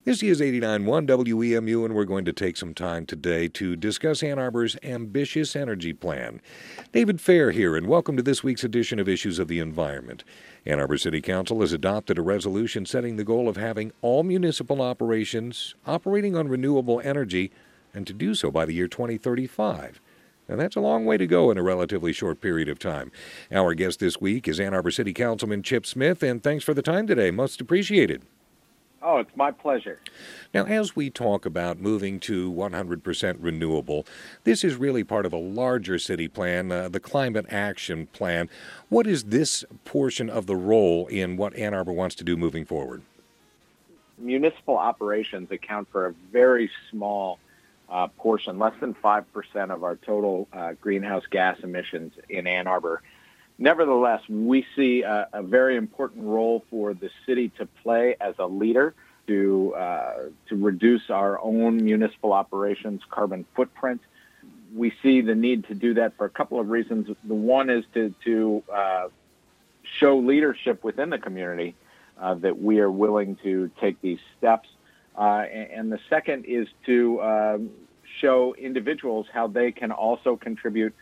This is 89.1 WEMU, and we're going to take some time today to discuss Ann Arbor's ambitious energy plan. David Fair here, and welcome to this week's edition of Issues of the Environment. Ann Arbor City Council has adopted a resolution setting the goal of having all municipal operations operating on renewable energy, and to do so by the year 2035. Now, that's a long way to go in a relatively short period of time. Our guest this week is Ann Arbor City Councilman Chip Smith, and thanks for the time today. Most appreciated. Oh, it's my pleasure. Now, as we talk about moving to 100% renewable, this is really part of a larger city plan, the Climate Action Plan. What is this portion of the role in what Ann Arbor wants to do moving forward? Municipal operations account for a very small portion, less than 5% of our total greenhouse gas emissions in Ann Arbor. Nevertheless, we see a very important role for the city to play as a leader to reduce our own municipal operations carbon footprint. We see the need to do that for a couple of reasons. The one is to show leadership within the community that we are willing to take these steps. And the second is to show individuals how they can also contribute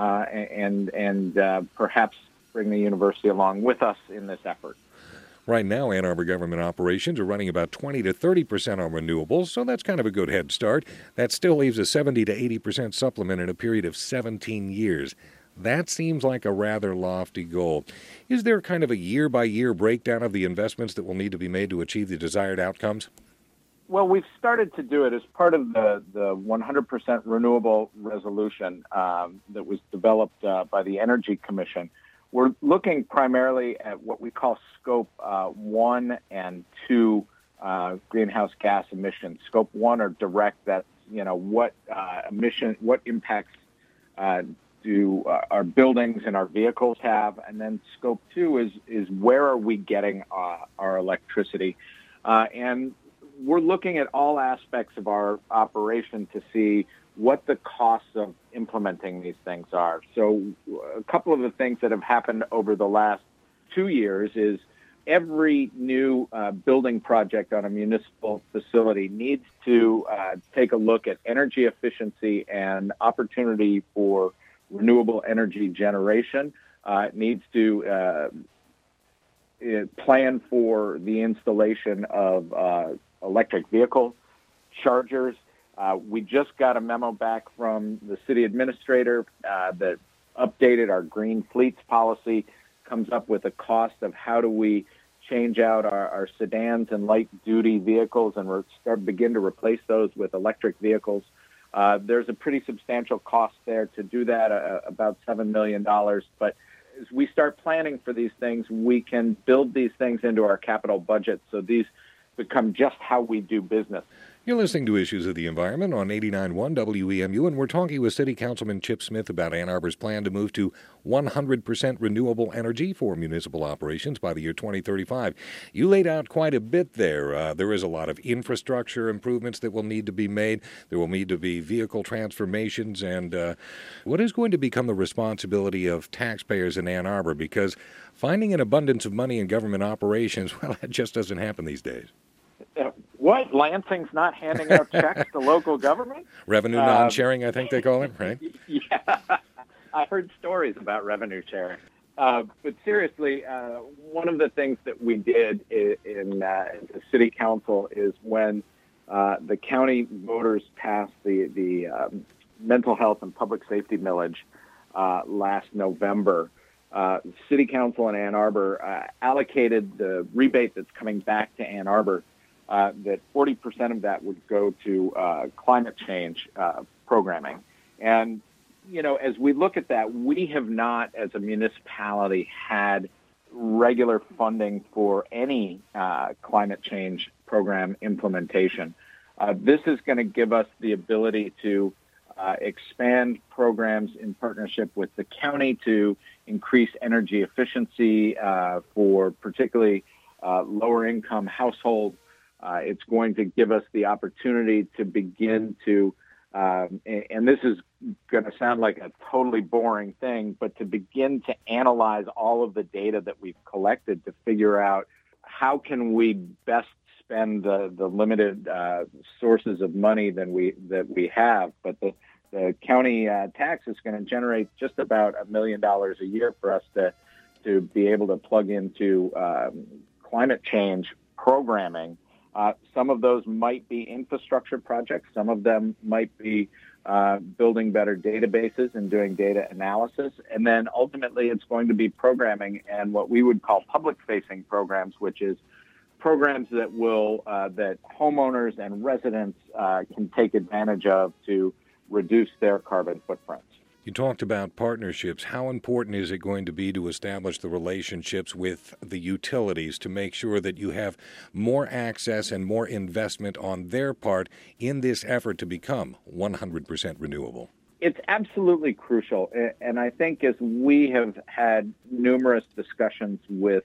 and perhaps bring the university along with us in this effort. Right now, Ann Arbor government operations are running about 20 to 30% on renewables, so that's kind of a good head start. That still leaves a 70 to 80% supplement in a period of 17 years. That seems like a rather lofty goal. Is there kind of a year-by-year breakdown of the investments that will need to be made to achieve the desired outcomes? Well, we've started to do it as part of the 100% renewable resolution that was developed by the Energy Commission. We're looking primarily at what we call Scope 1 and 2 greenhouse gas emissions. Scope 1 are direct, that's what impacts do our buildings and our vehicles have, and then Scope 2 is where are we getting our electricity, and we're looking at all aspects of our operation to see what the costs of implementing these things are. So a couple of the things that have happened over the last 2 years is every new building project on a municipal facility needs to take a look at energy efficiency and opportunity for renewable energy generation. It needs to plan for the installation of electric vehicle chargers. We just got a memo back from the city administrator that updated our green fleets policy, comes up with a cost of how do we change out our sedans and light-duty vehicles and begin to replace those with electric vehicles. There's a pretty substantial cost there to do that, about $7 million. But as we start planning for these things, we can build these things into our capital budget so these become just how we do business. You're listening to Issues of the Environment on 89.1 WEMU, and we're talking with City Councilman Chip Smith about Ann Arbor's plan to move to 100% renewable energy for municipal operations by the year 2035. You laid out quite a bit there. There is a lot of infrastructure improvements that will need to be made. There will need to be vehicle transformations, and what is going to become the responsibility of taxpayers in Ann Arbor? Because finding an abundance of money in government operations, well, that just doesn't happen these days. What? Lansing's not handing out checks to local government? Revenue non-sharing, I think they call it, right? Yeah, I heard stories about revenue sharing. But seriously, one of the things that we did in the city council is when the county voters passed the mental health and public safety millage last November, city council in Ann Arbor allocated the rebate that's coming back to Ann Arbor, that 40% of that would go to climate change programming. And, as we look at that, we have not, as a municipality, had regular funding for any climate change program implementation. This is going to give us the ability to expand programs in partnership with the county to increase energy efficiency for particularly lower-income households. It's going to give us the opportunity to begin to, and this is going to sound like a totally boring thing, but to begin to analyze all of the data that we've collected to figure out how can we best spend the limited sources of money that we have, but the county tax is going to generate just about $1 million a year for us to be able to plug into climate change programming. Some of those might be infrastructure projects. Some of them might be building better databases and doing data analysis. And then ultimately it's going to be programming and what we would call public-facing programs, which is programs that will that homeowners and residents can take advantage of to reduce their carbon footprints. You talked about partnerships. How important is it going to be to establish the relationships with the utilities to make sure that you have more access and more investment on their part in this effort to become 100% renewable? It's absolutely crucial. And I think as we have had numerous discussions with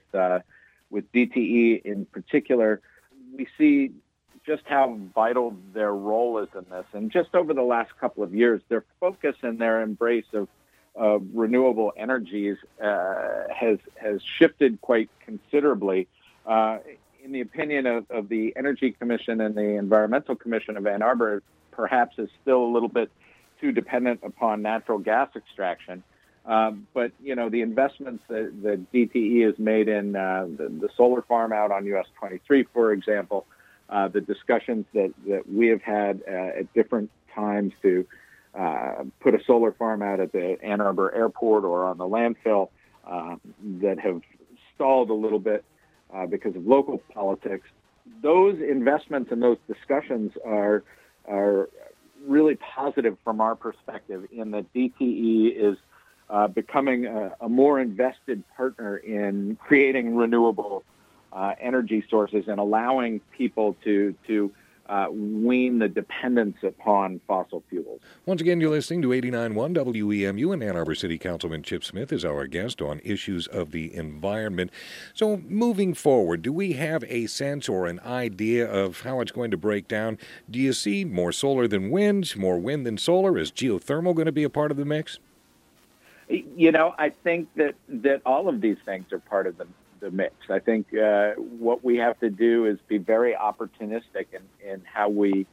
DTE in particular, we see just how vital their role is in this. And just over the last couple of years, their focus and their embrace of renewable energies has shifted quite considerably. In the opinion of the Energy Commission and the Environmental Commission of Ann Arbor, perhaps is still a little bit too dependent upon natural gas extraction. But, you know, the investments that DTE has made in the solar farm out on US 23, for example, the discussions that we have had at different times to put a solar farm out at the Ann Arbor Airport or on the landfill that have stalled a little bit because of local politics. Those investments and those discussions are really positive from our perspective in that DTE is becoming a more invested partner in creating renewable energy sources and allowing people to wean the dependence upon fossil fuels. Once again, you're listening to 89.1 WEMU, and Ann Arbor City Councilman Chip Smith is our guest on issues of the environment. So moving forward, do we have a sense or an idea of how it's going to break down? Do you see more solar than wind, more wind than solar? Is geothermal going to be a part of the mix? You know, I think that all of these things are part of the mix. I think what we have to do is be very opportunistic in how we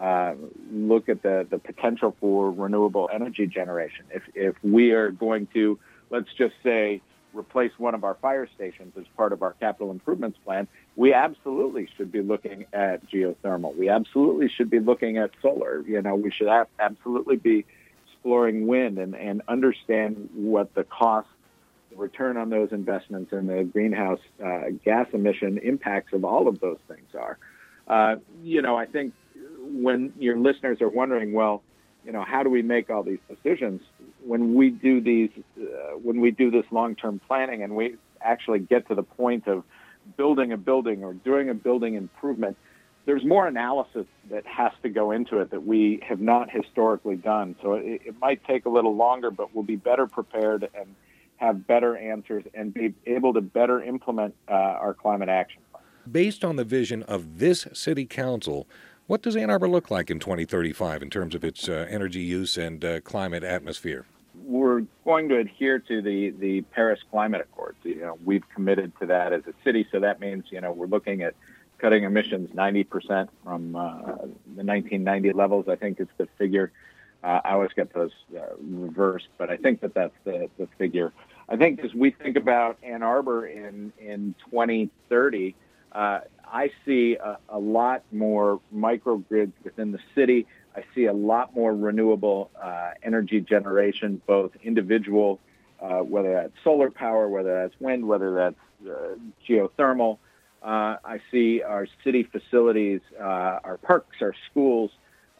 look at the potential for renewable energy generation. If we are going to, let's just say, replace one of our fire stations as part of our capital improvements plan, we absolutely should be looking at geothermal. We absolutely should be looking at solar. You know, we should absolutely be exploring wind and understand what the cost, return on those investments, and the greenhouse gas emission impacts of all of those things are. You know, I think when your listeners are wondering, well, you know, how do we make all these decisions? When we do this long-term planning and we actually get to the point of building a building or doing a building improvement, there's more analysis that has to go into it that we have not historically done. So it might take a little longer, but we'll be better prepared and have better answers and be able to better implement our climate action plan. Based on the vision of this city council, what does Ann Arbor look like in 2035 in terms of its energy use and climate atmosphere? We're going to adhere to the Paris Climate Accords. You know, we've committed to that as a city, so that means, you know, we're looking at cutting emissions 90% from the 1990 levels. I think it's the figure. I always get those reversed, but I think that's the figure. I think as we think about Ann Arbor in 2030, I see a lot more microgrids within the city. I see a lot more renewable energy generation, both individual, whether that's solar power, whether that's wind, whether that's geothermal. I see our city facilities, our parks, our schools,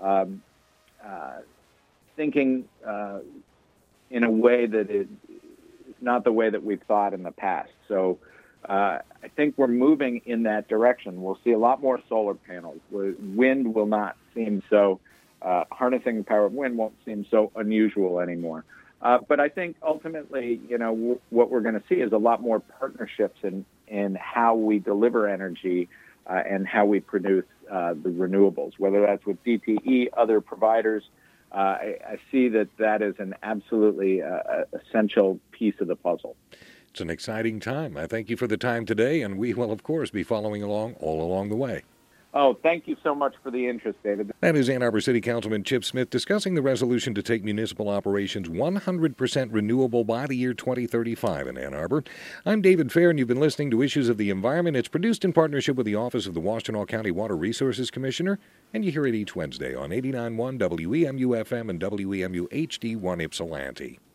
thinking in a way that is not the way that we've thought in the past. So I think we're moving in that direction. We'll see a lot more solar panels. Wind will not seem so, harnessing the power of wind won't seem so unusual anymore. But I think ultimately, you know, what we're going to see is a lot more partnerships in how we deliver energy and how we produce the renewables, whether that's with DTE, other providers. I see that is an absolutely essential piece of the puzzle. It's an exciting time. I thank you for the time today, and we will, of course, be following along all along the way. Oh, thank you so much for the interest, David. That is Ann Arbor City Councilman Chip Smith discussing the resolution to take municipal operations 100% renewable by the year 2035 in Ann Arbor. I'm David Fair, and you've been listening to Issues of the Environment. It's produced in partnership with the Office of the Washtenaw County Water Resources Commissioner, and you hear it each Wednesday on 89.1 WEMU FM and WEMU HD1 Ypsilanti.